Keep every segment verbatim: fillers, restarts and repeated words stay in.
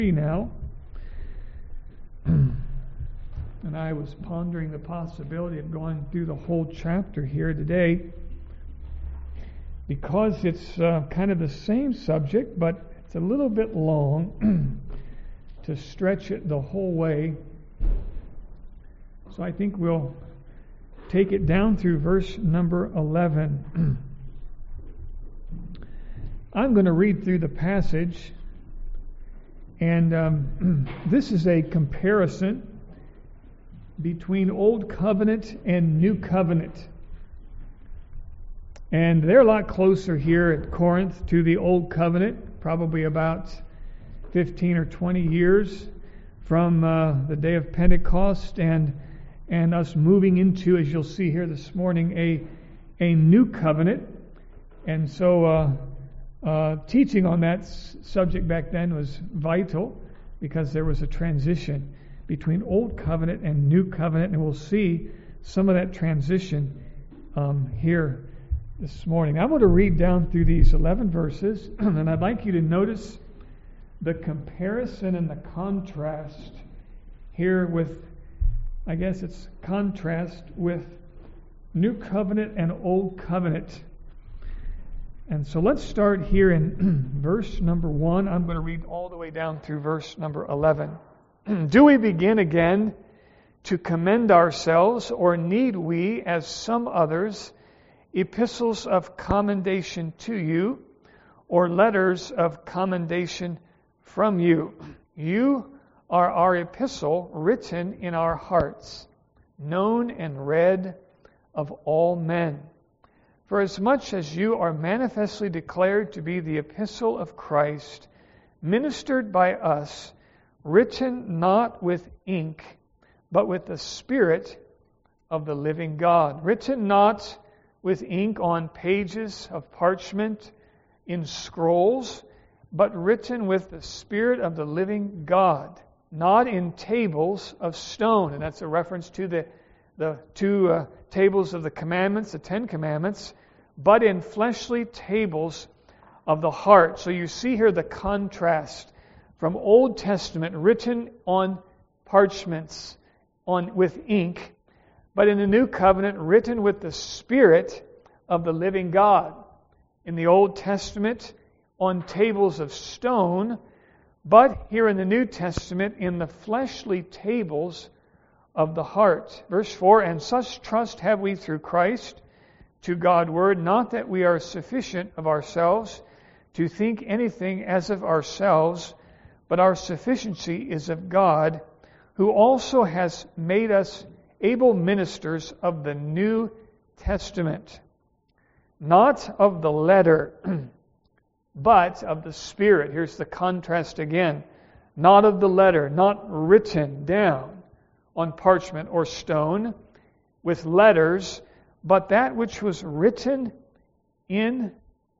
now, and I was pondering the possibility of going through the whole chapter here today because it's uh, kind of the same subject, but it's a little bit long to stretch it the whole way. So I think we'll take it down through verse number eleven. I'm going to read through the passage. And um, this is a comparison between Old Covenant and New Covenant. And they're a lot closer here at Corinth to the Old Covenant, probably about fifteen or twenty years from uh, the day of Pentecost and and us moving into, as you'll see here this morning, a a new covenant. And so uh, Uh, teaching on that s- subject back then was vital because there was a transition between Old Covenant and New Covenant, and we'll see some of that transition um, here this morning. I'm going to read down through these eleven verses, and I'd like you to notice the comparison and the contrast here with, I guess it's contrast with New Covenant and Old Covenant. And so let's start here in verse number one. I'm going to read all the way down through verse number eleven. Do we begin again to commend ourselves, or need we, as some others, epistles of commendation to you, or letters of commendation from you? You are our epistle, written in our hearts, known and read of all men. For as much as you are manifestly declared to be the epistle of Christ, ministered by us, written not with ink, but with the Spirit of the living God. Written not with ink on pages of parchment, in scrolls, but written with the Spirit of the living God, not in tables of stone. And that's a reference to the, the two uh, tables of the commandments, the Ten Commandments, but in fleshly tables of the heart. So you see here the contrast from Old Testament written on parchments on with ink, but in the New Covenant written with the Spirit of the living God. In the Old Testament on tables of stone, but here in the New Testament in the fleshly tables of the heart. Verse four, and such trust have we through Christ to God-word, not that we are sufficient of ourselves to think anything as of ourselves, but our sufficiency is of God, who also has made us able ministers of the New Testament, not of the letter, but of the Spirit. Here's the contrast again. Not of the letter, not written down on parchment or stone with letters, but that which was written in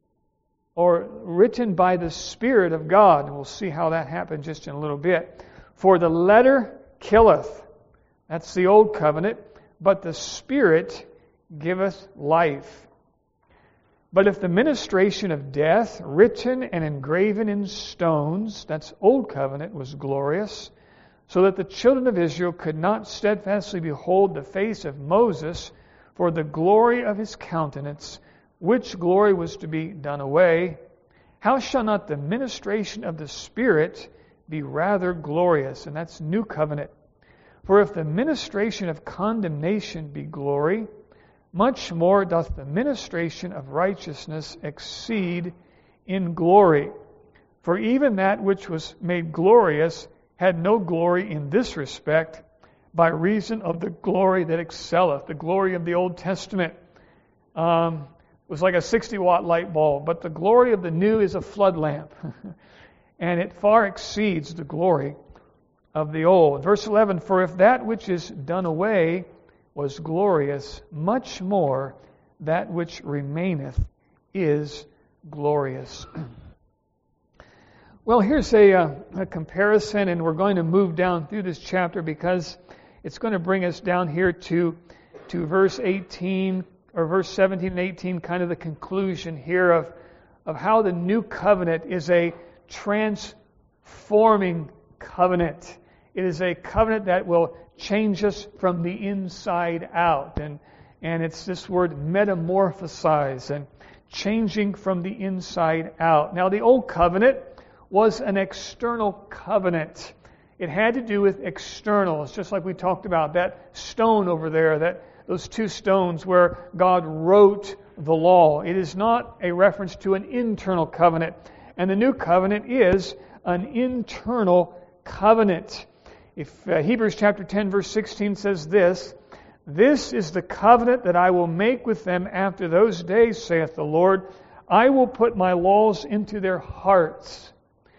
or written by the Spirit of God. And we'll see how that happened just in a little bit. For the letter killeth. That's the old covenant. But the Spirit giveth life. But if the ministration of death, written and engraven in stones, that's old covenant, was glorious, so that the children of Israel could not steadfastly behold the face of Moses, for the glory of his countenance, which glory was to be done away, how shall not the ministration of the Spirit be rather glorious? And that's New Covenant. For if the ministration of condemnation be glory, much more doth the ministration of righteousness exceed in glory. For even that which was made glorious had no glory in this respect, by reason of the glory that excelleth. The glory of the Old Testament um, was like a sixty watt light bulb, but the glory of the New is a flood lamp. And it far exceeds the glory of the Old. Verse eleven, for if that which is done away was glorious, much more that which remaineth is glorious. Well, here's a, uh, a comparison, and we're going to move down through this chapter because it's going to bring us down here to, to verse eighteen, or verse seventeen and eighteen, kind of the conclusion here of, of how the new covenant is a trans transforming covenant. It is a covenant that will change us from the inside out. And, and it's this word metamorphosize, and changing from the inside out. Now, the old covenant was an external covenant. It had to do with externals, just like we talked about that stone over there, that those two stones where God wrote the law. It is not a reference to an internal covenant. And the new covenant is an internal covenant. If uh, Hebrews chapter ten verse sixteen says this, "This is the covenant that I will make with them after those days, saith the Lord. I will put my laws into their hearts,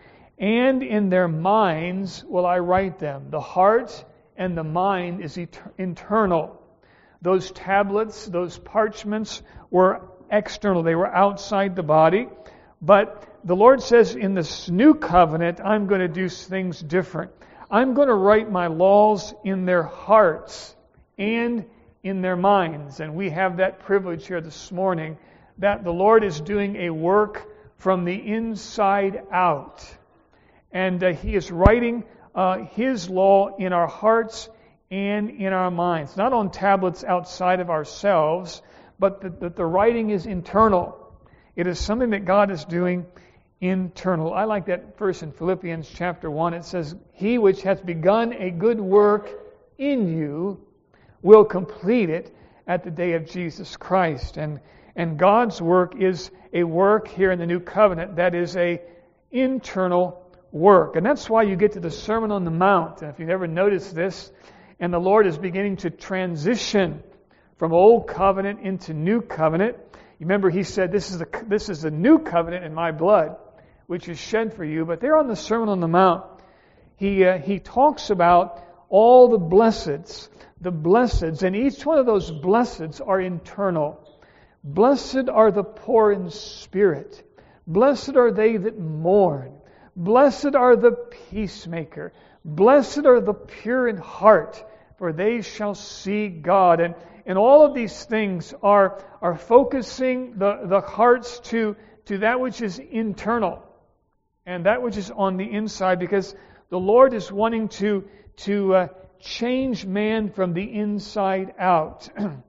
and in their minds will I write them." The heart and the mind is et- internal. Those tablets, those parchments were external. They were outside the body. But the Lord says in this new covenant, I'm going to do things different. I'm going to write my laws in their hearts and in their minds. And we have that privilege here this morning, that the Lord is doing a work from the inside out. And uh, He is writing uh, His law in our hearts and in our minds. Not on tablets outside of ourselves, but that the, the writing is internal. It is something that God is doing internal. I like that verse in Philippians chapter one. It says, "He which hath begun a good work in you will complete it at the day of Jesus Christ." And, and God's work is a work here in the new covenant that is a internal work. And that's why you get to the Sermon on the Mount. And if you've ever noticed this, and the Lord is beginning to transition from old covenant into new covenant. You remember He said, this is the this is the new covenant in my blood, which is shed for you. But there on the Sermon on the Mount, He uh, He talks about all the blesseds, the blesseds, and each one of those blesseds are internal. Blessed are the poor in spirit. Blessed are they that mourn. Blessed are the peacemaker. Blessed are the pure in heart, for they shall see God. And, and all of these things are, are focusing the, the hearts to, to that which is internal and that which is on the inside, because the Lord is wanting to, to uh, change man from the inside out,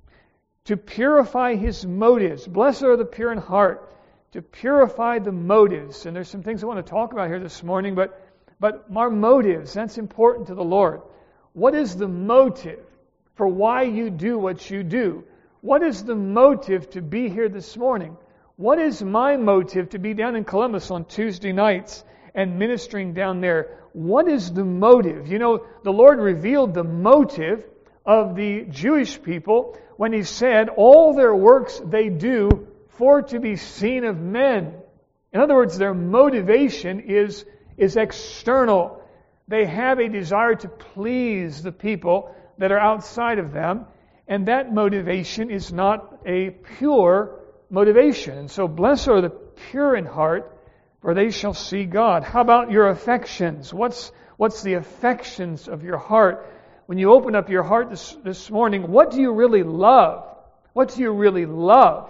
to purify his motives. Blessed are the pure in heart, to purify the motives. And there's some things I want to talk about here this morning, but But our motives, that's important to the Lord. What is the motive for why you do what you do? What is the motive to be here this morning? What is my motive to be down in Columbus on Tuesday nights and ministering down there? What is the motive? You know, the Lord revealed the motive of the Jewish people when He said, all their works they do for to be seen of men. In other words, their motivation is is external. They have a desire to please the people that are outside of them, and that motivation is not a pure motivation. And so, blessed are the pure in heart, for they shall see God. How about your affections? What's what's the affections of your heart? When you open up your heart this, this morning, what do you really love? What do you really love?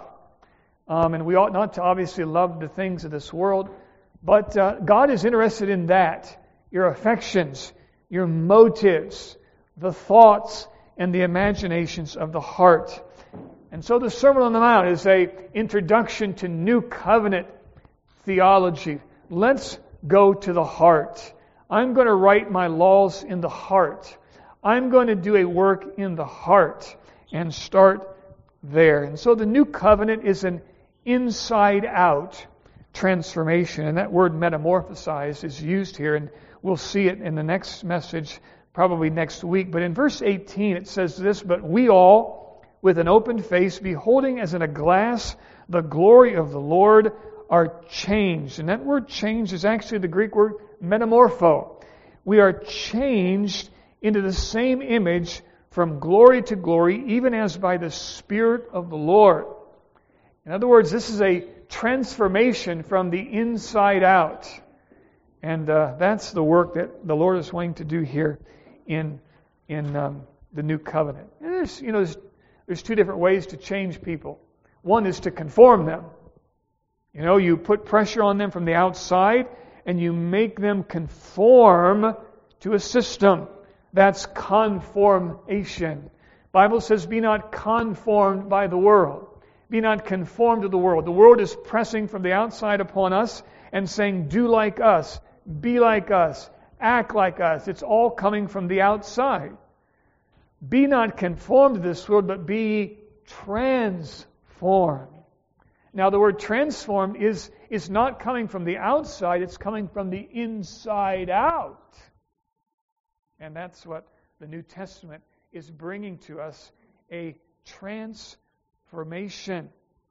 Um, and we ought not to obviously love the things of this world, but uh, God is interested in that. Your affections, your motives, the thoughts, and the imaginations of the heart. And so the Sermon on the Mount is an introduction to New Covenant theology. Let's go to the heart. I'm going to write my laws in the heart. I'm going to do a work in the heart and start there. And so the New Covenant is an inside-out transformation. And that word metamorphosize is used here, and we'll see it in the next message, probably next week. But in verse eighteen it says this, "But we all, with an open face, beholding as in a glass the glory of the Lord, are changed." And that word change is actually the Greek word metamorpho. We are changed into the same image from glory to glory, even as by the Spirit of the Lord. In other words, this is a transformation from the inside out. And uh, that's the work that the Lord is wanting to do here in in um, the New Covenant. And there's, you know, there's, there's two different ways to change people. One is to conform them. You know, you put pressure on them from the outside, and you make them conform to a system. That's conformation. Bible says, be not conformed by the world. Be not conformed to the world. The world is pressing from the outside upon us and saying, do like us, be like us, act like us. It's all coming from the outside. Be not conformed to this world, but be transformed. Now, the word transformed is, is not coming from the outside, it's coming from the inside out. And that's what the New Testament is bringing to us, a transformation.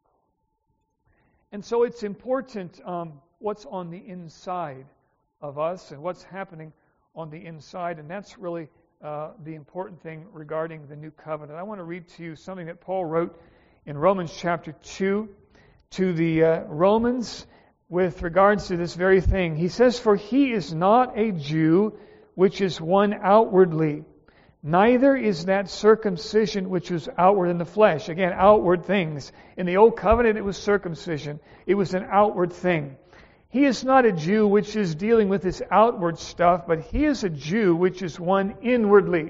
And so it's important um, what's on the inside of us and what's happening on the inside, and that's really uh, the important thing regarding the new covenant. I want to read to you something that Paul wrote in Romans chapter two to the uh, Romans with regards to this very thing. He says, "For he is not a Jew which is one outwardly, neither is that circumcision which was outward in the flesh." Again, outward things. In the Old Covenant, it was circumcision. It was an outward thing. He is not a Jew which is dealing with this outward stuff, but he is a Jew which is one inwardly.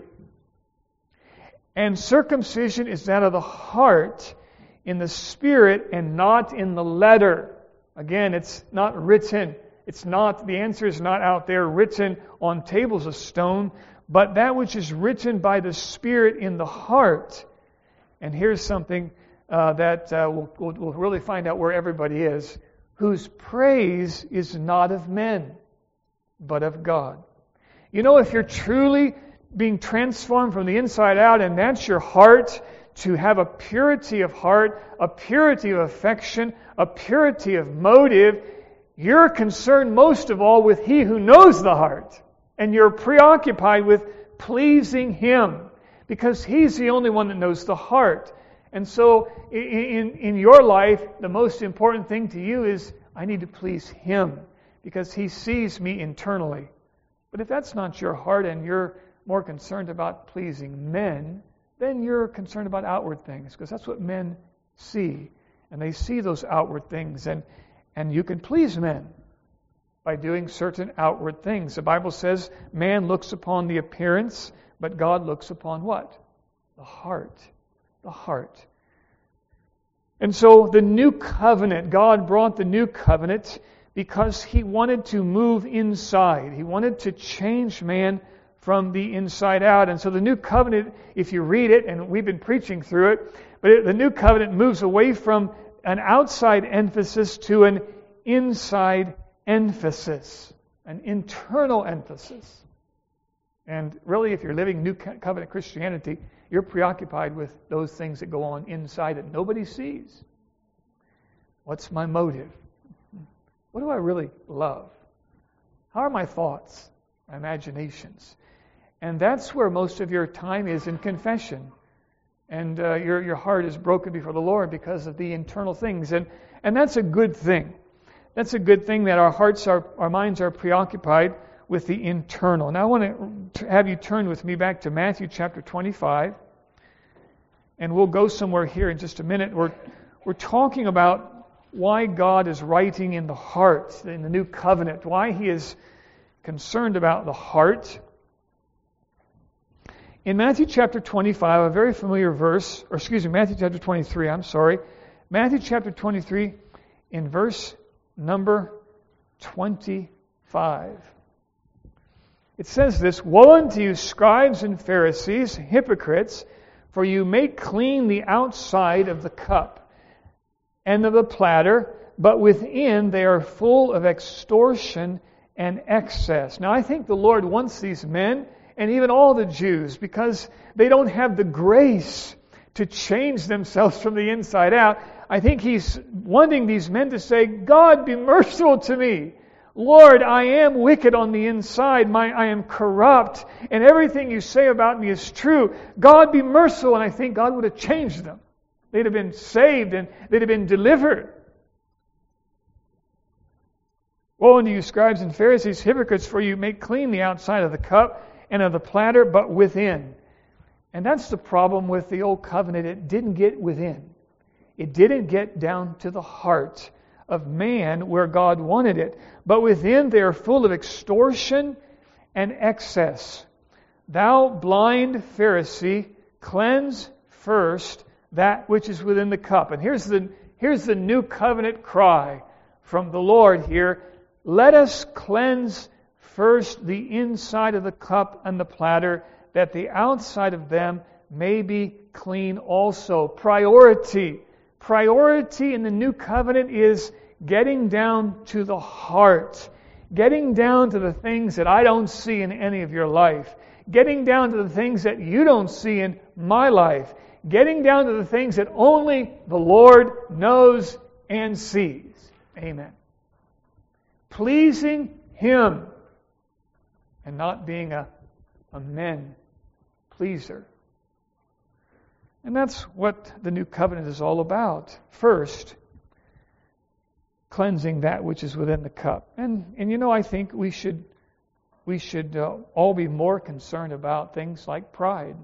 And circumcision is that of the heart, in the spirit, and not in the letter. Again, it's not written. It's not, the answer is not out there written on tables of stone, but that which is written by the Spirit in the heart. And here's something uh, that uh, we'll, we'll, we'll really find out where everybody is. Whose praise is not of men, but of God. You know, if you're truly being transformed from the inside out, and that's your heart, to have a purity of heart, a purity of affection, a purity of motive, you're concerned most of all with He who knows the heart. And you're preoccupied with pleasing Him, because He's the only one that knows the heart. And so in, in your life, the most important thing to you is, I need to please Him, because He sees me internally. But if that's not your heart and you're more concerned about pleasing men, then you're concerned about outward things, because that's what men see. And they see those outward things. And, and you can please men by doing certain outward things. The Bible says man looks upon the appearance, but God looks upon what? The heart. The heart. And so the new covenant, God brought the new covenant because He wanted to move inside. He wanted to change man from the inside out. And so the new covenant, if you read it, and we've been preaching through it, but it, the new covenant moves away from an outside emphasis to an inside emphasis, an internal emphasis. And really, if you're living New Covenant Christianity, you're preoccupied with those things that go on inside that nobody sees. What's my motive? What do I really love? How are my thoughts, my imaginations? And that's where most of your time is, in confession. And uh, your your heart is broken before the Lord because of the internal things. And, and that's a good thing. That's a good thing that our hearts, are, our minds are preoccupied with the internal. Now I want to have you turn with me back to Matthew chapter twenty-five. And we'll go somewhere here in just a minute. We're, we're talking about why God is writing in the heart, in the new covenant, why He is concerned about the heart. In Matthew chapter twenty-five, a very familiar verse, or excuse me, Matthew chapter twenty-three, I'm sorry. Matthew chapter twenty-three, in verse number twenty-five. It says this, "Woe unto you, scribes and Pharisees, hypocrites, for you make clean the outside of the cup and of the platter, but within they are full of extortion and excess." Now I think the Lord wants these men, and even all the Jews, because they don't have the grace to change themselves from the inside out. I think He's wanting these men to say, "God, be merciful to me. Lord, I am wicked on the inside. My, I am corrupt, and everything you say about me is true. God, be merciful." And I think God would have changed them. They'd have been saved and they'd have been delivered. "Woe unto you, scribes and Pharisees, hypocrites, for you make clean the outside of the cup and of the platter, but within." And that's the problem with the old covenant. It didn't get within. It didn't get down to the heart of man where God wanted it. But within they are full of extortion and excess. Thou blind Pharisee, cleanse first that which is within the cup. And here's the, here's the new covenant cry from the Lord here. Let us cleanse first the inside of the cup and the platter, that the outside of them may be clean also. Priority. Priority in the new covenant is getting down to the heart. Getting down to the things that I don't see in any of your life. Getting down to the things that you don't see in my life. Getting down to the things that only the Lord knows and sees. Amen. Pleasing Him and not being a, a men pleaser. And that's what the new covenant is all about. First, cleansing that which is within the cup. And and you know, I think we should we should uh, all be more concerned about things like pride.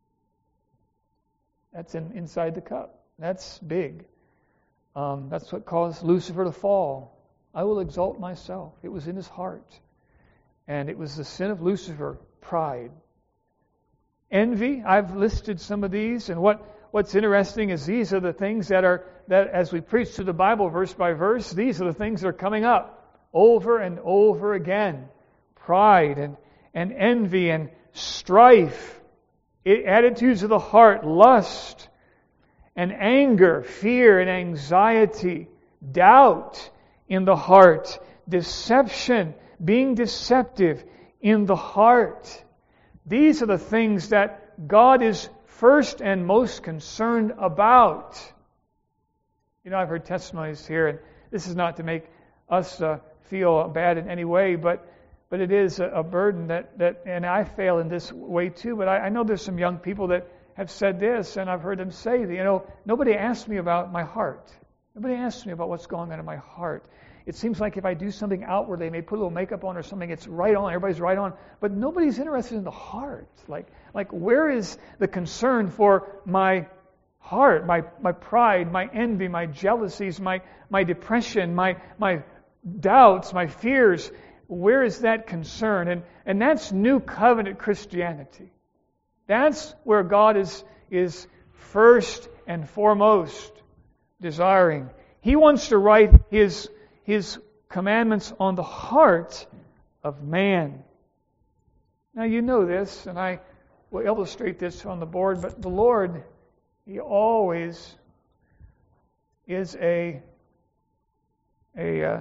That's in, inside the cup. That's big. Um, that's what caused Lucifer to fall. I will exalt myself. It was in his heart. And it was the sin of Lucifer, pride. Envy, I've listed some of these, and what, what's interesting is these are the things that are, that as we preach through the Bible verse by verse, these are the things that are coming up over and over again. Pride and, and envy and strife, attitudes of the heart, lust and anger, fear and anxiety, doubt in the heart, deception, being deceptive in the heart. These are the things that God is first and most concerned about. You know, I've heard testimonies here, and this is not to make us uh, feel bad in any way, but but it is a, a burden that, that, and I fail in this way too, but I, I know there's some young people that have said this, and I've heard them say that, you know, nobody asked me about my heart. Nobody asked me about what's going on in my heart. It seems like if I do something outwardly, they may put a little makeup on or something, it's right on, everybody's right on, but nobody's interested in the heart. Like, like where is the concern for my heart, my, my pride, my envy, my jealousies, my, my depression, my, my doubts, my fears? Where is that concern? And, and that's New Covenant Christianity. That's where God is, is first and foremost desiring. He wants to write His His commandments on the heart of man. Now you know this, and I will illustrate this on the board, but the Lord, He always is a a uh,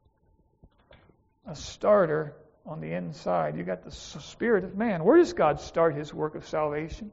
a starter on the inside. You got the spirit of man. Where does God start His work of salvation?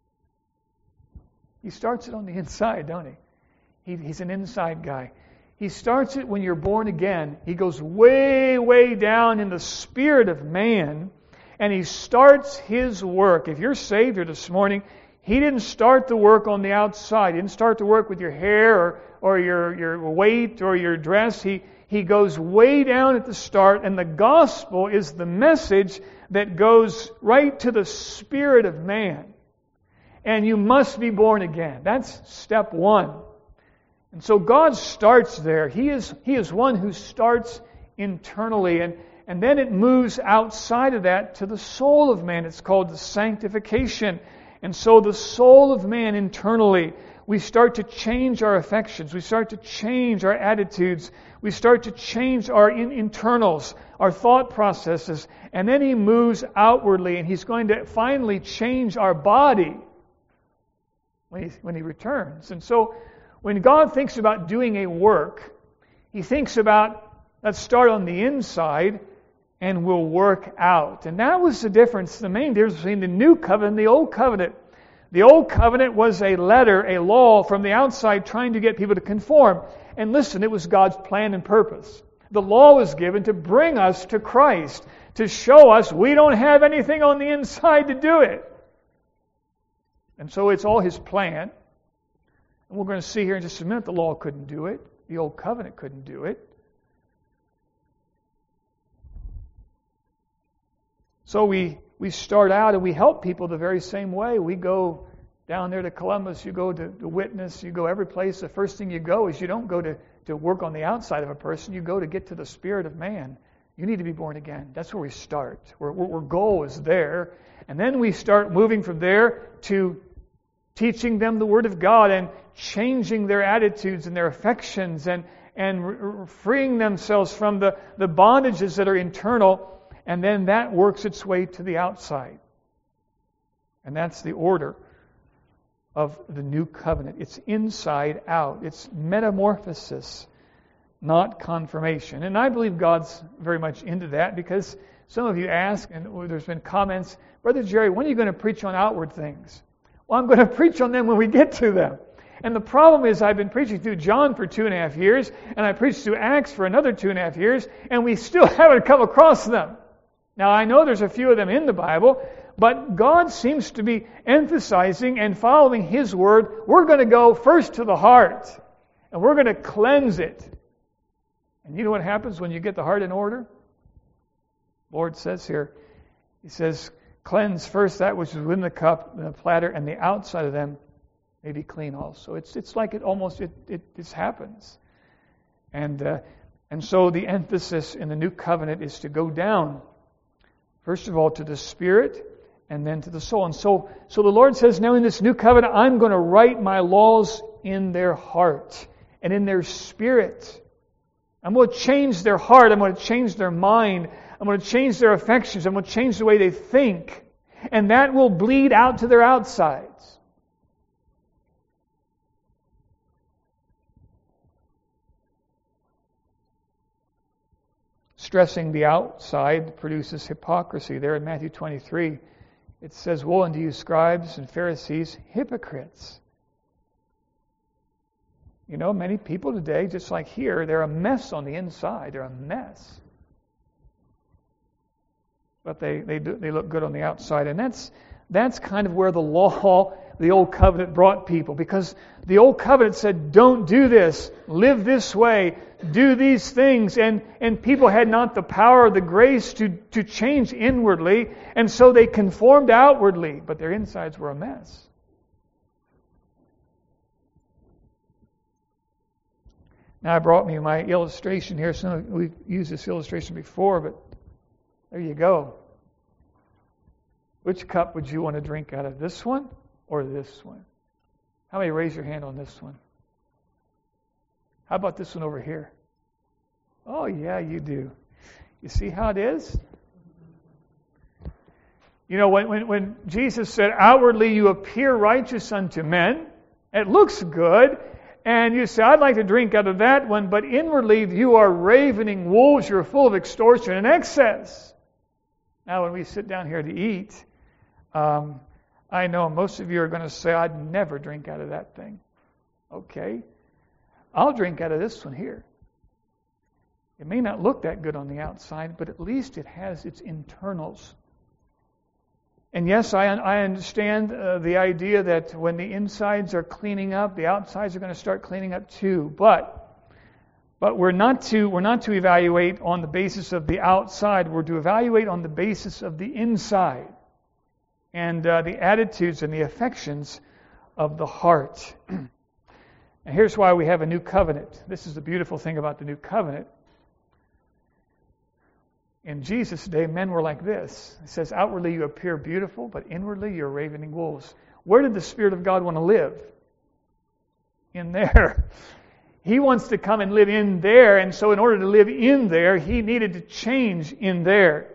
He starts it on the inside, don't He? he he's an inside guy. He starts it when you're born again. He goes way, way down in the spirit of man, and He starts His work. If you're saved here this morning, He didn't start the work on the outside. He didn't start the work with your hair or, or your, your weight or your dress. He, he goes way down at the start, and the gospel is the message that goes right to the spirit of man. And you must be born again. That's step one. And so God starts there. He is He is one who starts internally, and, and then it moves outside of that to the soul of man. It's called the sanctification. And so the soul of man internally, we start to change our affections. We start to change our attitudes. We start to change our in- internals, our thought processes. And then He moves outwardly, and He's going to finally change our body when He, when he returns. And so when God thinks about doing a work, He thinks about, let's start on the inside and we'll work out. And that was the difference, the main difference between the new covenant and the old covenant. The old covenant was a letter, a law from the outside trying to get people to conform. And listen, it was God's plan and purpose. The law was given to bring us to Christ, to show us we don't have anything on the inside to do it. And so it's all His plan. And we're going to see here in just a minute, the law couldn't do it. The old covenant couldn't do it. So we, we start out and we help people the very same way. We go down there to Columbus, you go to, to Witness, you go every place. The first thing you go is you don't go to to work on the outside of a person. You go to get to the spirit of man. You need to be born again. That's where we start. Where, where goal is there. And then we start moving from there to teaching them the Word of God and changing their attitudes and their affections and, and re- freeing themselves from the, the bondages that are internal. And then that works its way to the outside. And that's the order of the new covenant. It's inside out. It's metamorphosis, not confirmation. And I believe God's very much into that, because some of you ask, and there's been comments, Brother Jerry, when are you going to preach on outward things? Well, I'm going to preach on them when we get to them. And the problem is I've been preaching through John for two and a half years, and I preached through Acts for another two and a half years, and we still haven't come across them. Now, I know there's a few of them in the Bible, but God seems to be emphasizing and following His Word. We're going to go first to the heart, and we're going to cleanse it. And you know what happens when you get the heart in order? The Lord says here, He says, cleanse first that which is within the cup and the platter, and the outside of them may be clean also. It's it's like it almost, it, it this happens. And, uh, and so the emphasis in the new covenant is to go down, first of all, to the spirit, and then to the soul. And so, so the Lord says, now in this new covenant, I'm going to write my laws in their heart and in their spirit. I'm going to change their heart. I'm going to change their mind. I'm going to change their affections. I'm going to change the way they think. And that will bleed out to their outsides. Stressing the outside produces hypocrisy. There in Matthew twenty-three, it says, woe unto you, scribes and Pharisees, hypocrites. You know, many people today, just like here, they're a mess on the inside. They're a mess. But they they do, they look good on the outside. And that's that's kind of where the law, the Old Covenant, brought people. Because the Old Covenant said, don't do this, live this way, do these things. And, and people had not the power or the grace to, to change inwardly. And so they conformed outwardly, but their insides were a mess. Now I brought me my illustration here. So we've used this illustration before, but there you go. Which cup would you want to drink out of? This one or this one? How many raise your hand on this one? How about this one over here? Oh, yeah, you do. You see how it is? You know, when, when, when Jesus said, outwardly you appear righteous unto men, it looks good, and you say, I'd like to drink out of that one, but inwardly you are ravening wolves, you're full of extortion and excess. Now, when we sit down here to eat, um, I know most of you are going to say, I'd never drink out of that thing. Okay. I'll drink out of this one here. It may not look that good on the outside, but at least it has its internals. And yes, I, I understand uh, the idea that when the insides are cleaning up, the outsides are going to start cleaning up too. But But we're not to we're not to evaluate on the basis of the outside. We're to evaluate on the basis of the inside and uh, the attitudes and the affections of the heart. And here's why we have a new covenant. This is the beautiful thing about the new covenant. In Jesus' day, men were like this. It says, outwardly you appear beautiful, but inwardly you're ravening wolves. Where did the Spirit of God want to live? In there. He wants to come and live in there, and so in order to live in there, He needed to change in there.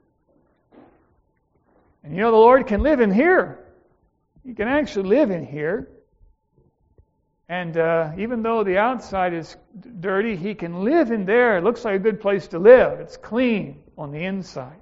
And you know, the Lord can live in here. He can actually live in here. And uh, even though the outside is dirty, He can live in there. It looks like a good place to live. It's clean on the inside.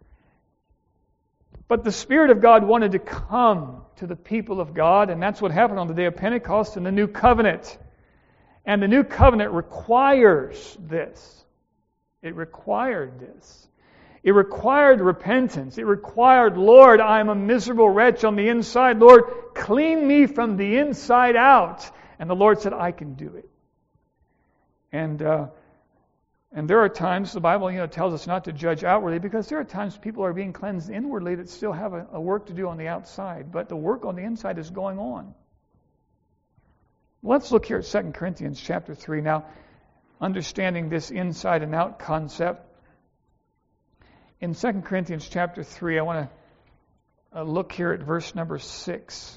But the Spirit of God wanted to come to the people of God, and that's what happened on the day of Pentecost in the New Covenant. And the New Covenant requires this. It required this. It required repentance. It required, Lord, I'm a miserable wretch on the inside. Lord, clean me from the inside out. And the Lord said, I can do it. And uh, and there are times, the Bible you know tells us not to judge outwardly, because there are times people are being cleansed inwardly that still have a, a work to do on the outside. But the work on the inside is going on. Let's look here at Second Corinthians chapter three. Now, understanding this inside and out concept, in Second Corinthians chapter three, I want to uh, look here at verse number six.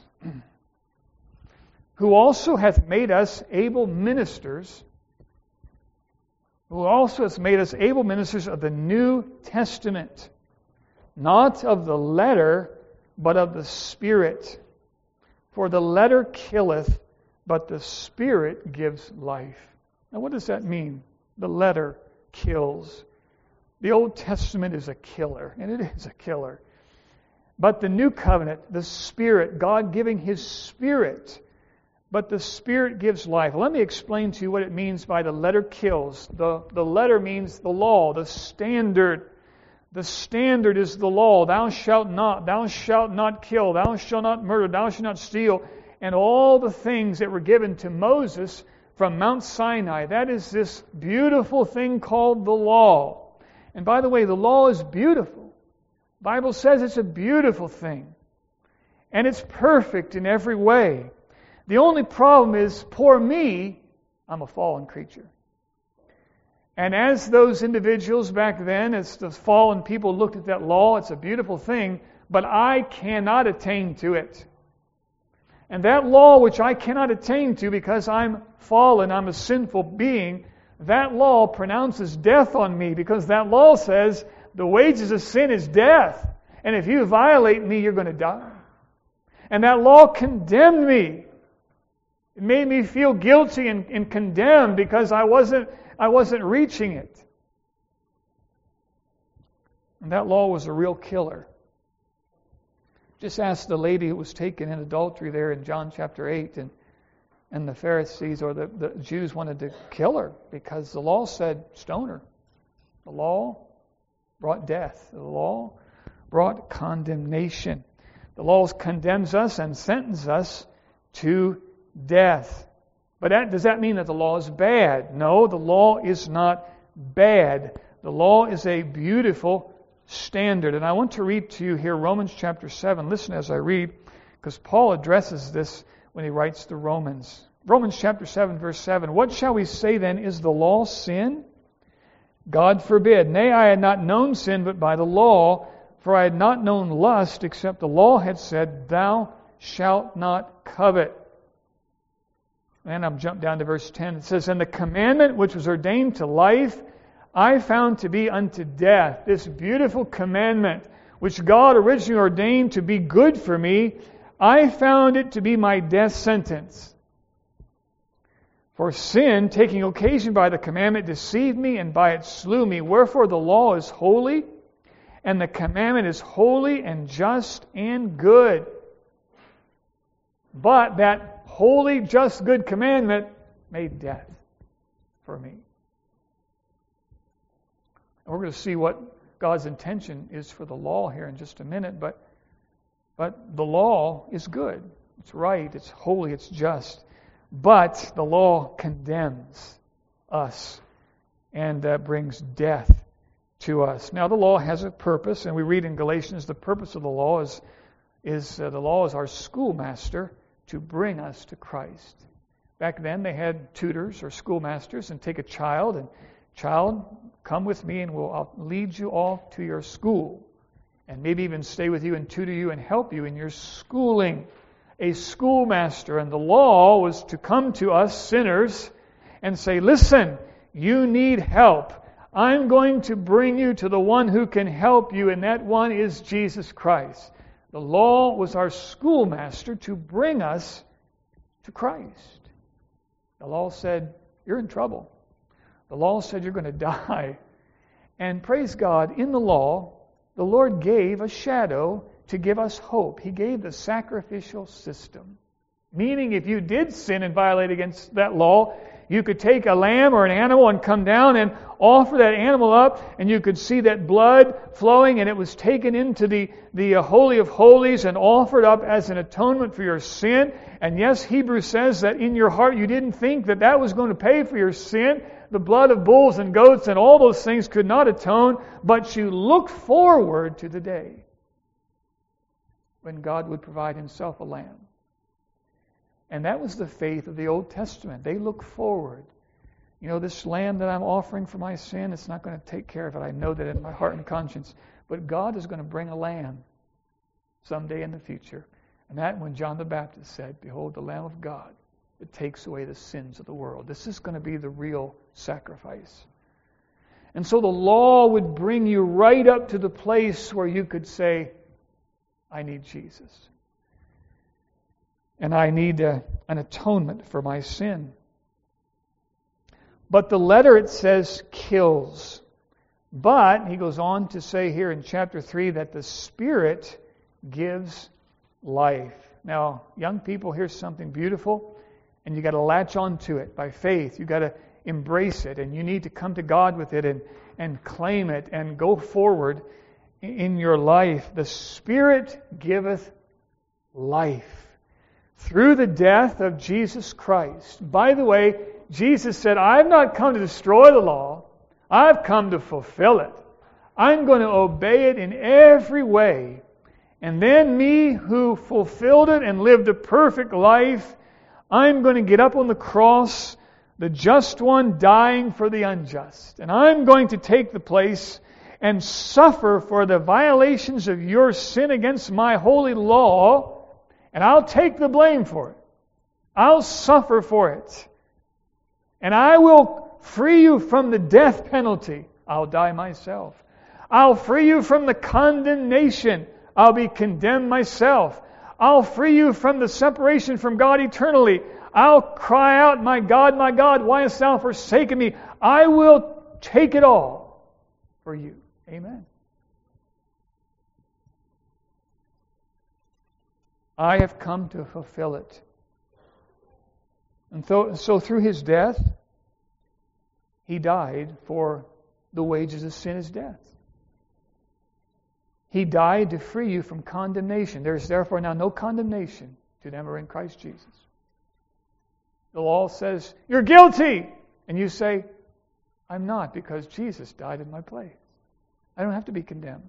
Who also hath made us able ministers, who also hath made us able ministers of the New Testament, not of the letter, but of the Spirit. For the letter killeth, but the Spirit gives life. Now what does that mean? The letter kills. The Old Testament is a killer, and it is a killer. But the New Covenant, the Spirit, God giving His Spirit, but the Spirit gives life. Let me explain to you what it means by the letter kills. The, the letter means the law, the standard. The standard is the law. Thou shalt not, thou shalt not kill, thou shalt not murder, thou shalt not steal. And all the things that were given to Moses from Mount Sinai. That is this beautiful thing called the law. And by the way, the law is beautiful. The Bible says it's a beautiful thing. And it's perfect in every way. The only problem is, poor me, I'm a fallen creature. And as those individuals back then, as the fallen people looked at that law, it's a beautiful thing, but I cannot attain to it. And that law which I cannot attain to because I'm fallen, I'm a sinful being, that law pronounces death on me because that law says the wages of sin is death. And if you violate me, you're going to die. And that law condemned me. It made me feel guilty and, and condemned because I wasn't, I wasn't reaching it. And that law was a real killer. Just ask the lady who was taken in adultery there in John chapter eight, and, and the Pharisees or the, the Jews wanted to kill her because the law said stone her. The law brought death. The law brought condemnation. The law condemns us and sentences us to death. But that, does that mean that the law is bad? No, the law is not bad. The law is a beautiful standard. And I want to read to you here Romans chapter seven. Listen as I read, because Paul addresses this when he writes the Romans. Romans chapter seven, verse seven. What shall we say then? Is the law sin? God forbid. Nay, I had not known sin but by the law, for I had not known lust, except the law had said, Thou shalt not covet. And I'm jumped down to verse ten. It says, And the commandment which was ordained to life, I found to be unto death. This beautiful commandment, which God originally ordained to be good for me, I found it to be my death sentence. For sin, taking occasion by the commandment, deceived me, and by it slew me. Wherefore the law is holy, and the commandment is holy and just and good. But that holy, just, good commandment made death for me. And we're going to see what God's intention is for the law here in just a minute, but but the law is good. It's right, it's holy, it's just. But the law condemns us and uh, brings death to us. Now the law has a purpose, and we read in Galatians the purpose of the law is, is uh, the law is our schoolmaster to bring us to Christ. Back then they had tutors or schoolmasters, and take a child and child, come with me and we'll I'll lead you off to your school. And maybe even stay with you and tutor you and help you in your schooling. A schoolmaster. And the law was to come to us sinners and say, listen, you need help. I'm going to bring you to the one who can help you, and that one is Jesus Christ. The law was our schoolmaster to bring us to Christ. The law said, you're in trouble. The law said you're going to die. And praise God, in the law, the Lord gave a shadow to give us hope. He gave the sacrificial system. Meaning if you did sin and violate against that law, you could take a lamb or an animal and come down and offer that animal up, and you could see that blood flowing, and it was taken into the, the uh, Holy of Holies and offered up as an atonement for your sin. And yes, Hebrews says that in your heart you didn't think that that was going to pay for your sin. The blood of bulls and goats and all those things could not atone, but you looked forward to the day when God would provide Himself a lamb. And that was the faith of the Old Testament. They looked forward. you know, this lamb that I'm offering for my sin, it's not going to take care of it. I know that in my heart and conscience. But God is going to bring a lamb someday in the future. And that when John the Baptist said, behold, the Lamb of God that takes away the sins of the world. This is going to be the real sacrifice. And so the law would bring you right up to the place where you could say, I need Jesus. And I need a, an atonement for my sin. But the letter, it says, kills. But, he goes on to say here in chapter three, that the Spirit gives life. Now, young people, here's something beautiful, and you got to latch on to it by faith. You got to embrace it, and you need to come to God with it and, and claim it and go forward in your life. The Spirit giveth life through the death of Jesus Christ. By the way, Jesus said, I've not come to destroy the law. I've come to fulfill it. I'm going to obey it in every way. And then me who fulfilled it and lived a perfect life, I'm going to get up on the cross, the just one dying for the unjust. And I'm going to take the place and suffer for the violations of your sin against my holy law, and I'll take the blame for it. I'll suffer for it. And I will free you from the death penalty. I'll die myself. I'll free you from the condemnation. I'll be condemned myself. I'll free you from the separation from God eternally. I'll cry out, my God, my God, why hast thou forsaken me? I will take it all for you. Amen. I have come to fulfill it. And so, so through His death, He died for the wages of sin is death. He died to free you from condemnation. There is therefore now no condemnation to them who are in Christ Jesus. The law says, you're guilty. And you say, I'm not, because Jesus died in my place. I don't have to be condemned.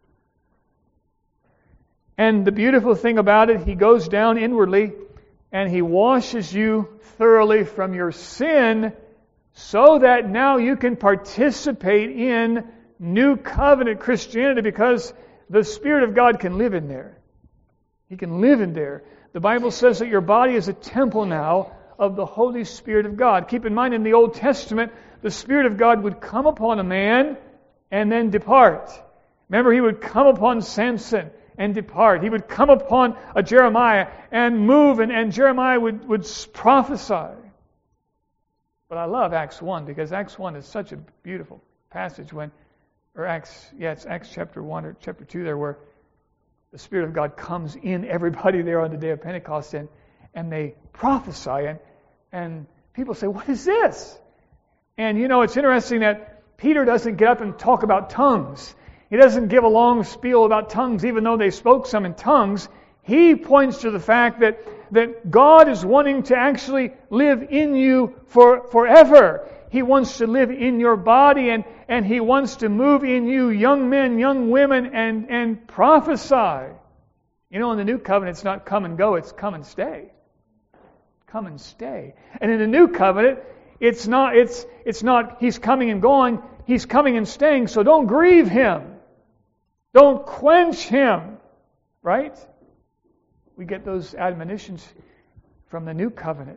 And the beautiful thing about it, He goes down inwardly and He washes you thoroughly from your sin so that now you can participate in new covenant Christianity, because the Spirit of God can live in there. He can live in there. The Bible says that your body is a temple now of the Holy Spirit of God. Keep in mind, in the Old Testament, the Spirit of God would come upon a man and then depart. Remember, He would come upon Samson and depart. He would come upon a Jeremiah and move, and, and Jeremiah would, would prophesy. But I love Acts one, because Acts one is such a beautiful passage when, or Acts, yeah, it's Acts chapter one or chapter two there, where the Spirit of God comes in everybody there on the day of Pentecost, and, and they prophesy, and, and people say, what is this? And you know, it's interesting that Peter doesn't get up and talk about tongues. He doesn't give a long spiel about tongues, even though they spoke some in tongues. He points to the fact that, that God is wanting to actually live in you for forever. He wants to live in your body, and, and He wants to move in you, young men, young women, and, and prophesy. You know, in the New Covenant, it's not come and go, it's come and stay. Come and stay. And in the New Covenant, it's not, it's, it's not He's coming and going, He's coming and staying, so don't grieve Him. Don't quench Him. Right? We get those admonitions from the New Covenant.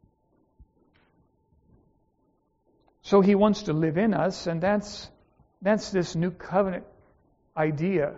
So He wants to live in us, and that's that's this New Covenant idea.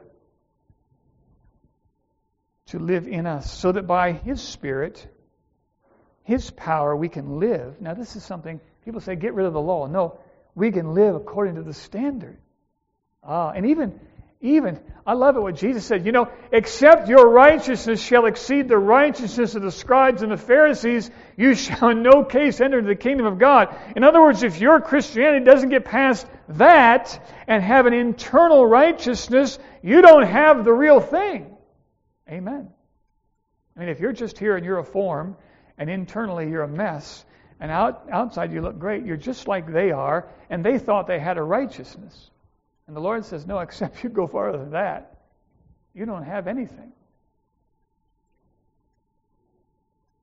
To live in us, so that by His Spirit, His power, we can live. Now this is something, people say, get rid of the law. No, we can live according to the standard. Ah, and even Even, I love it what Jesus said, you know, except your righteousness shall exceed the righteousness of the scribes and the Pharisees, you shall in no case enter into the kingdom of God. In other words, if your Christianity doesn't get past that and have an internal righteousness, you don't have the real thing. Amen. I mean, if you're just here and you're a form, and internally you're a mess, and out, outside you look great, you're just like they are, and they thought they had a righteousness. And the Lord says, no, except you go farther than that, you don't have anything. And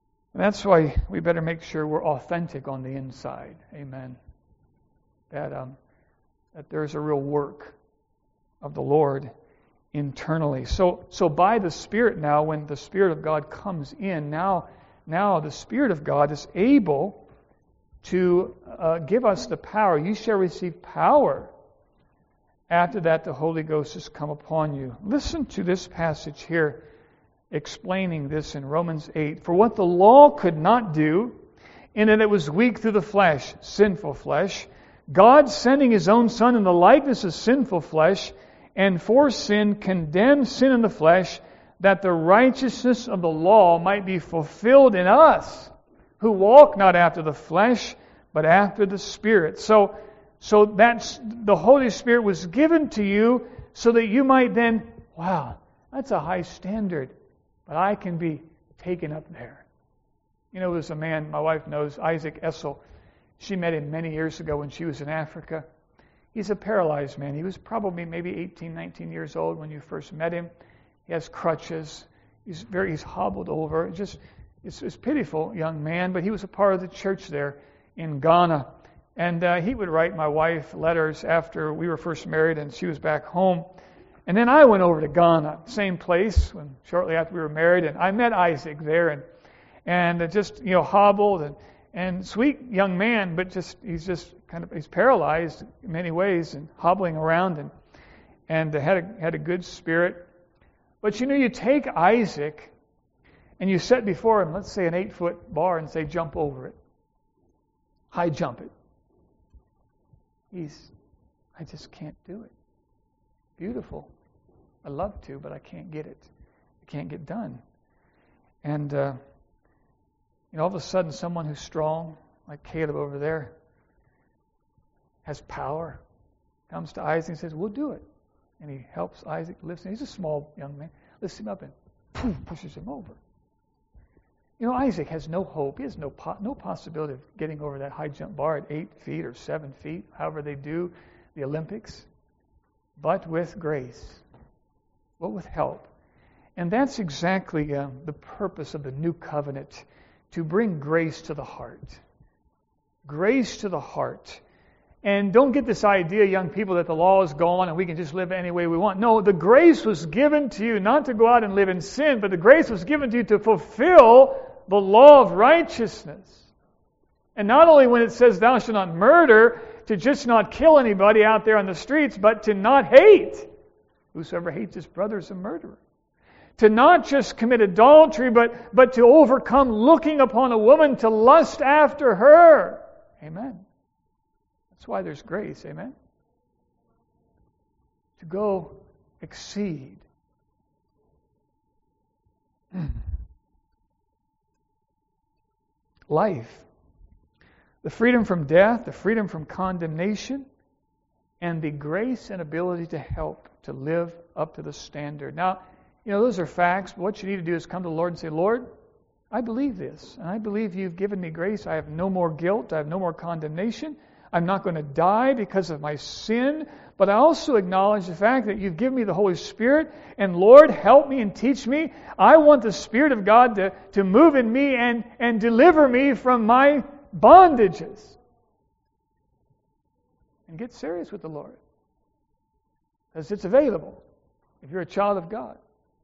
That's why we better make sure we're authentic on the inside. Amen. That um, that there's a real work of the Lord internally. So so by the Spirit now, when the Spirit of God comes in, now now the Spirit of God is able to uh, give us the power. You shall receive power. After that, the Holy Ghost has come upon you. Listen to this passage here, explaining this in Romans eight. For what the law could not do, in that it was weak through the flesh, sinful flesh, God sending His own Son in the likeness of sinful flesh, and for sin condemned sin in the flesh, that the righteousness of the law might be fulfilled in us, who walk not after the flesh, but after the Spirit. So, so that's the Holy Spirit was given to you so that you might then, wow, that's a high standard. But I can be taken up there. You know, there's a man my wife knows, Isaac Essel. She met him many years ago when she was in Africa. He's a paralyzed man. He was probably maybe eighteen, nineteen years old when you first met him. He has crutches. He's very, he's hobbled over. Just, it's, it's a pitiful young man, but he was a part of the church there in Ghana. And uh, he would write my wife letters after we were first married and she was back home. And then I went over to Ghana, same place, when shortly after we were married, and I met Isaac there, and and just you know hobbled and and sweet young man, but just he's just kind of he's paralyzed in many ways and hobbling around and and had a had a good spirit. But you know, you take Isaac and you set before him, let's say an eight foot bar, and say jump over it, high jump it. He's I just can't do it. Beautiful. I love to, but I can't get it. I can't get done. And uh, you know, all of a sudden, someone who's strong, like Caleb over there, has power, comes to Isaac and says, "We'll do it." And he helps Isaac lift him. He's a small young man. Lifts him up and poof, pushes him over. You know, Isaac has no hope. He has no po- no possibility of getting over that high jump bar at eight feet or seven feet, however they do the Olympics. But with grace. Well, with help. And that's exactly uh, the purpose of the new covenant, to bring grace to the heart. Grace to the heart. And don't get this idea, young people, that the law is gone and we can just live any way we want. No, the grace was given to you not to go out and live in sin, but the grace was given to you to fulfill the law of righteousness. And not only when it says thou shalt not murder, to just not kill anybody out there on the streets, but to not hate. Whosoever hates his brother is a murderer. To not just commit adultery, but, but to overcome looking upon a woman to lust after her. Amen. That's why there's grace. Amen. To go exceed. Life. The freedom from death, the freedom from condemnation, and the grace and ability to help to live up to the standard. Now, you know, those are facts, but what you need to do is come to the Lord and say, Lord, I believe this, and I believe you've given me grace. I have no more guilt. I have no more condemnation. I'm not going to die because of my sin, but I also acknowledge the fact that you've given me the Holy Spirit, and Lord, help me and teach me. I want the Spirit of God to, to move in me and, and deliver me from my bondages. And get serious with the Lord. Because it's available if you're a child of God.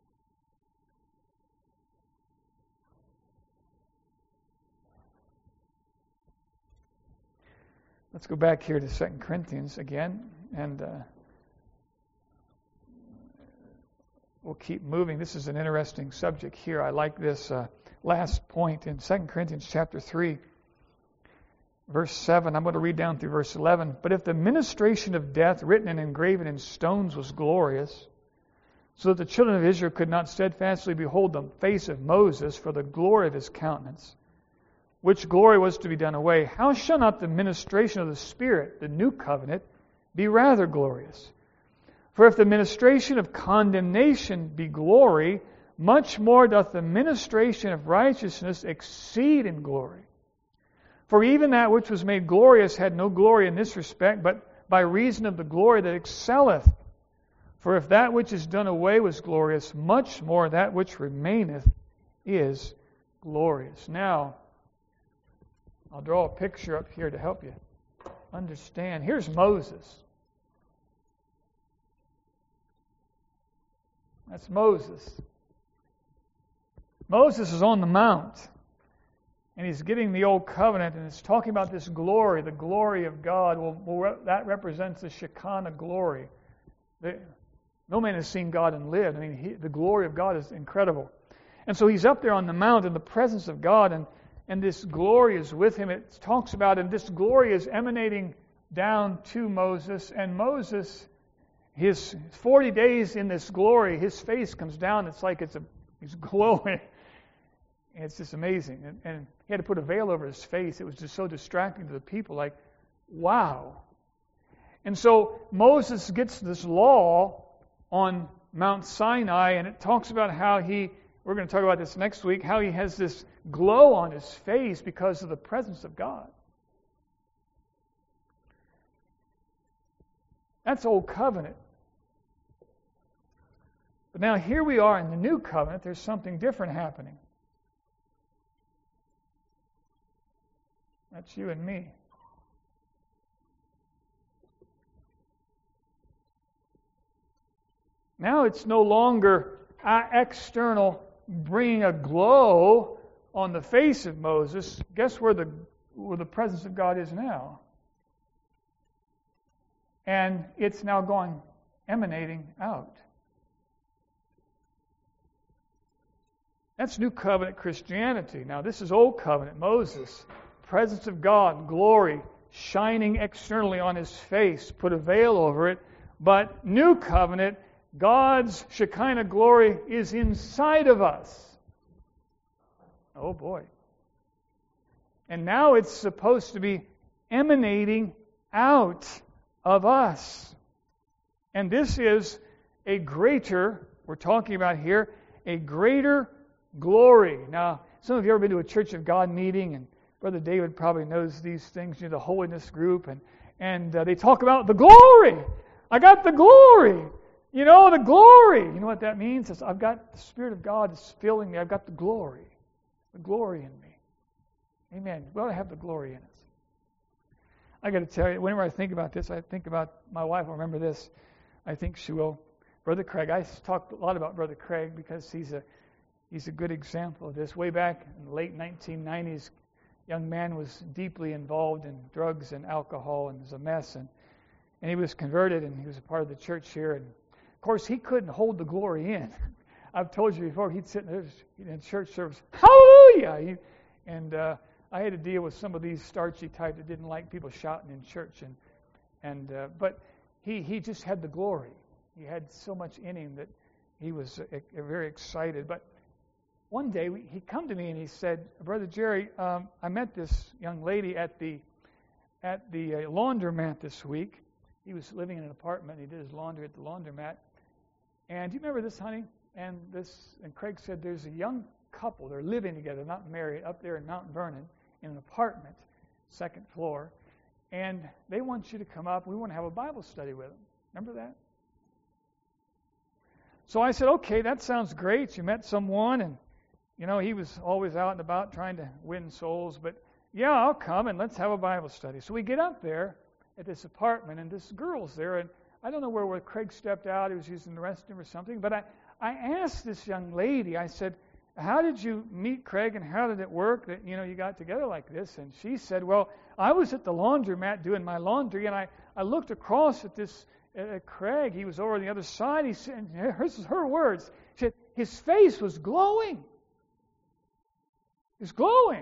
Let's go back here to Second Corinthians again, and uh, we'll keep moving. This is an interesting subject here. I like this uh, last point in Second Corinthians chapter three. Verse seven, I'm going to read down through verse eleven. But if the ministration of death written and engraven in stones was glorious, so that the children of Israel could not steadfastly behold the face of Moses for the glory of his countenance, which glory was to be done away, how shall not the ministration of the Spirit, the new covenant, be rather glorious? For if the ministration of condemnation be glory, much more doth the ministration of righteousness exceed in glory. For even that which was made glorious had no glory in this respect, but by reason of the glory that excelleth. For if that which is done away was glorious, much more that which remaineth is glorious. Now, I'll draw a picture up here to help you understand. Here's Moses. That's Moses. Moses is on the mount, and he's getting the old covenant, and it's talking about this glory, the glory of God. Well, well that represents the Shekinah glory. The, no man has seen God and lived. I mean, he, the glory of God is incredible. And so he's up there on the mount in the presence of God, and, and this glory is with him. It talks about, and this glory is emanating down to Moses, and Moses, his forty days in this glory, his face comes down. It's like it's a, he's glowing. It's just amazing. And, and he had to put a veil over his face. It was just so distracting to the people. Like, wow. And so Moses gets this law on Mount Sinai, and it talks about how he, we're going to talk about this next week, how he has this glow on his face because of the presence of God. That's Old Covenant. But now here we are in the New Covenant. There's something different happening. That's you and me. Now it's no longer external, bringing a glow on the face of Moses. Guess where the where the presence of God is now? And it's now going, emanating out. That's New Covenant Christianity. Now this is Old Covenant, Moses. Presence of God, glory, shining externally on his face, put a veil over it. But New Covenant, God's Shekinah glory is inside of us. Oh boy. And now it's supposed to be emanating out of us. And this is a greater, we're talking about here, a greater glory. Now, some of you have ever been to a Church of God meeting, and Brother David probably knows these things, you know, the holiness group, and, and uh, they talk about the glory. I got the glory. You know, the glory. You know what that means? It's, I've got the Spirit of God is filling me. I've got the glory. The glory in me. Amen. We ought to have the glory in us. I got to tell you, whenever I think about this, I think about my wife. I'll remember this. I think she will. Brother Craig. I talked a lot about Brother Craig because he's a he's a good example of this. Way back in the late nineteen nineties, young man was deeply involved in drugs and alcohol and was a mess, and, and he was converted, and he was a part of the church here, and of course he couldn't hold the glory in. I've told you before, he'd sit in, in church service, hallelujah, he, and uh, I had to deal with some of these starchy type that didn't like people shouting in church, and and uh, but he he just had the glory. He had so much in him that he was uh, very excited. But one day we, he come to me and he said, Brother Jerry, um, I met this young lady at the at the uh, laundromat this week. He was living in an apartment. He did his laundry at the laundromat. And do you remember this, honey? And this and Craig said there's a young couple. They're living together, not married, up there in Mount Vernon in an apartment, second floor. And they want you to come up. We want to have a Bible study with them. Remember that? So I said, okay, that sounds great. You met someone, and you know, he was always out and about trying to win souls, but yeah, I'll come and let's have a Bible study. So we get up there at this apartment, and this girl's there, and I don't know where, where Craig stepped out. He was using the restroom or something, but I, I asked this young lady, I said, how did you meet Craig, and how did it work that, you know, you got together like this? And she said, well, I was at the laundromat doing my laundry, and I, I looked across at this at Craig. He was over on the other side. He said, and this is her words, she said, his face was glowing. It's glowing.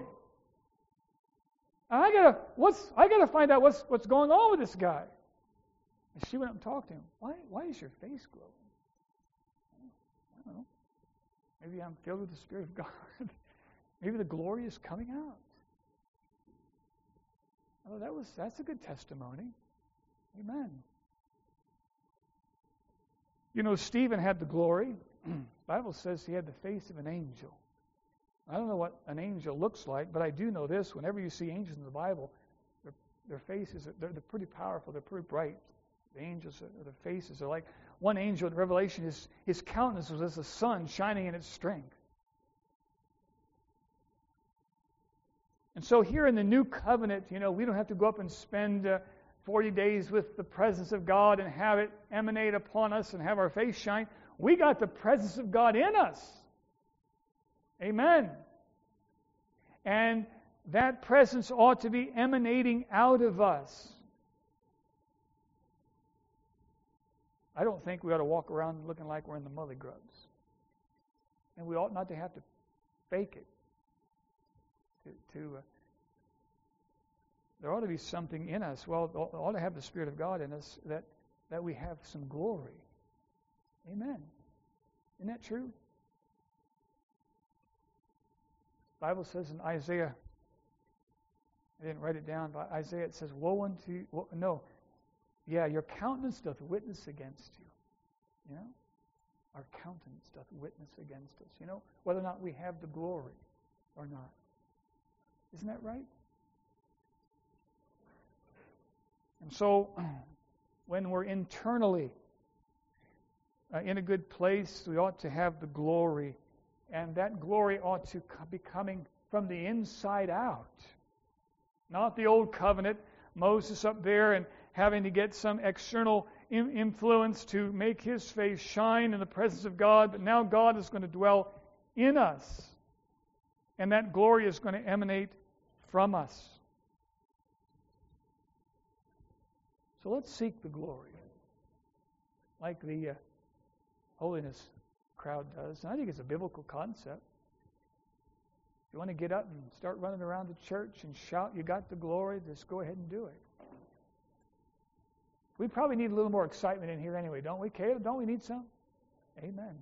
I gotta what's I gotta find out what's what's going on with this guy. And she went up and talked to him. Why why is your face glowing? I don't know. Maybe I'm filled with the Spirit of God. Maybe the glory is coming out. Oh, that was that's a good testimony. Amen. You know, Stephen had the glory. The Bible says he had the face of an angel. I don't know what an angel looks like, but I do know this. Whenever you see angels in the Bible, their, their faces, they're, they're pretty powerful. They're pretty bright. The angels, are, their faces are like, one angel in Revelation, his, his countenance was as the sun shining in its strength. And so here in the new covenant, you know, we don't have to go up and spend uh, forty days with the presence of God and have it emanate upon us and have our face shine. We got the presence of God in us. Amen. And that presence ought to be emanating out of us. I don't think we ought to walk around looking like we're in the mully grubs. And we ought not to have to fake it. To, to uh, there ought to be something in us. Well, we ought to have the Spirit of God in us that, that we have some glory. Amen. Isn't that true? The Bible says in Isaiah, I didn't write it down, but Isaiah it says, woe unto you, wo, no, yeah, your countenance doth witness against you. You know? Our countenance doth witness against us. You know, whether or not we have the glory or not. Isn't that right? And so, when we're internally uh, in a good place, we ought to have the glory. And that glory ought to be coming from the inside out. Not the old covenant, Moses up there and having to get some external influence to make his face shine in the presence of God, but now God is going to dwell in us. And that glory is going to emanate from us. So let's seek the glory, like the uh, holiness crowd does. And I think it's a biblical concept. If you want to get up and start running around the church and shout, you got the glory, just go ahead and do it. We probably need a little more excitement in here anyway, don't we, Caleb? Don't we need some? Amen.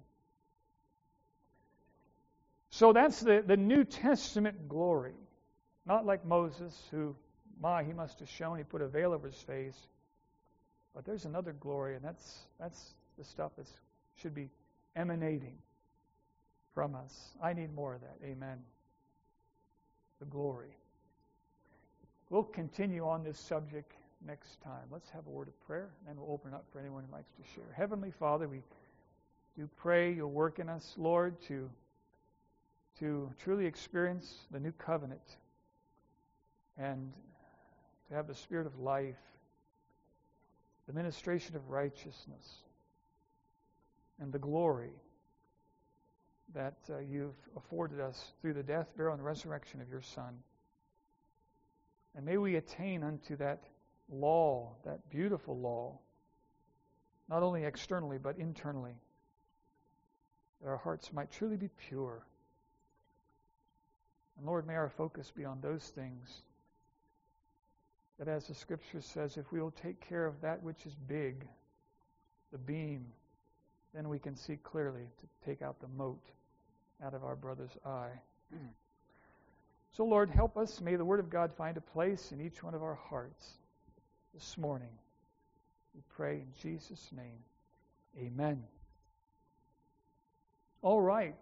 So that's the, the New Testament glory. Not like Moses, who, my, he must have shone, he put a veil over his face. But there's another glory, and that's that's the stuff that should be emanating from us. I need more of that. Amen. The glory. We'll continue on this subject next time. Let's have a word of prayer, and then we'll open up for anyone who likes to share. Heavenly Father, we do pray you'll work in us, Lord, to, to truly experience the new covenant and to have the spirit of life, the ministration of righteousness, and the glory that uh, you've afforded us through the death, burial, and resurrection of your Son. And may we attain unto that law, that beautiful law, not only externally but internally, that our hearts might truly be pure. And Lord, may our focus be on those things that, as the Scripture says, if we will take care of that which is big, the beam, then we can see clearly to take out the mote out of our brother's eye. So, Lord, help us. May the Word of God find a place in each one of our hearts this morning. We pray in Jesus' name. Amen. All right.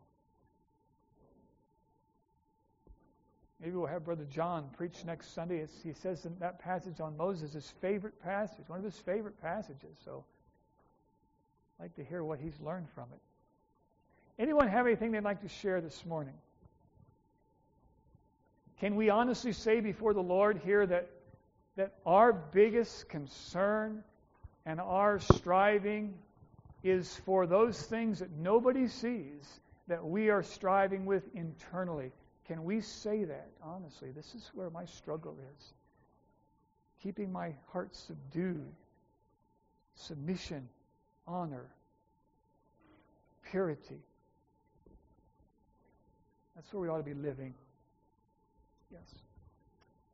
Maybe we'll have Brother John preach next Sunday. It's, he says in that passage on Moses, his favorite passage, one of his favorite passages. So I'd like to hear what he's learned from it. Anyone have anything they'd like to share this morning? Can we honestly say before the Lord here that, that our biggest concern and our striving is for those things that nobody sees that we are striving with internally? Can we say that honestly? This is where my struggle is. Keeping my heart subdued, submission, honor, purity. That's where we ought to be living. Yes.